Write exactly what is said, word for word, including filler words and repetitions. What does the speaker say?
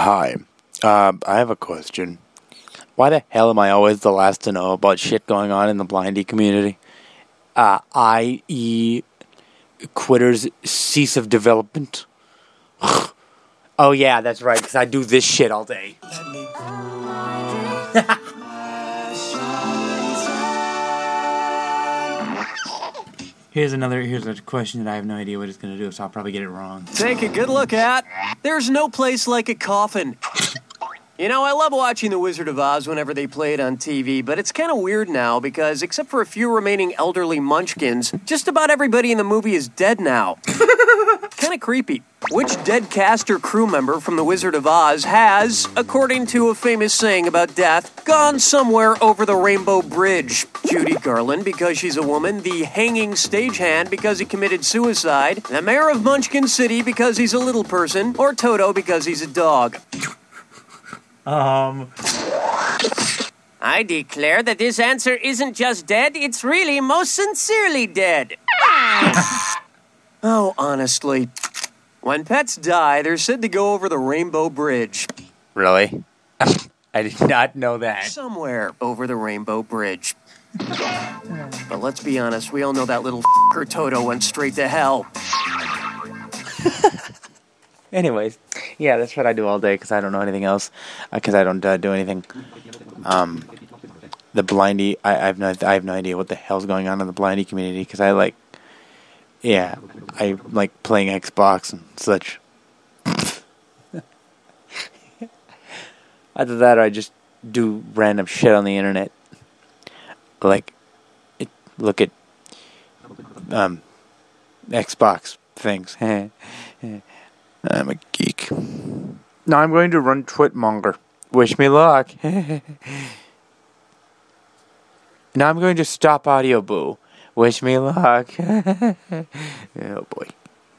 Hi. Uh, I have a question. Why the hell am I always the last to know about shit going on in the blindy community? Uh, that is, quitters cease of development. Oh yeah, that's right, because I do this shit all day. Here's another, here's a question that I have no idea what it's going to do, so I'll probably get it wrong. Take a good look at. There's no place like a coffin. You know, I love watching The Wizard of Oz whenever they play it on T V, but it's kind of weird now because, except for a few remaining elderly munchkins, just about everybody in the movie is dead now. Kind of creepy. Which dead cast or crew member from The Wizard of Oz has, according to a famous saying about death, gone somewhere over the Rainbow Bridge? Judy Garland, because she's a woman, the hanging stagehand because he committed suicide, the mayor of Munchkin City because he's a little person, or Toto because he's a dog. Um... I declare that this answer isn't just dead, it's really most sincerely dead. Oh, honestly. When pets die, they're said to go over the Rainbow Bridge. Really? I did not know that. Somewhere over the Rainbow Bridge. But let's be honest, we all know that little f***er Toto went straight to hell. Anyways, yeah, that's what I do all day because I don't know anything else. Because uh, I don't uh, do anything. Um, the blindy, I, I have no, I have no idea what the hell's going on in the blindy community because I like, yeah, I like playing Xbox and such. Either that or I just do random shit on the internet. Like, it, look at um, Xbox things. I'm a geek. Now I'm going to run Twitmonger. Wish me luck. Now I'm going to stop Audio Boo. Wish me luck. Oh boy.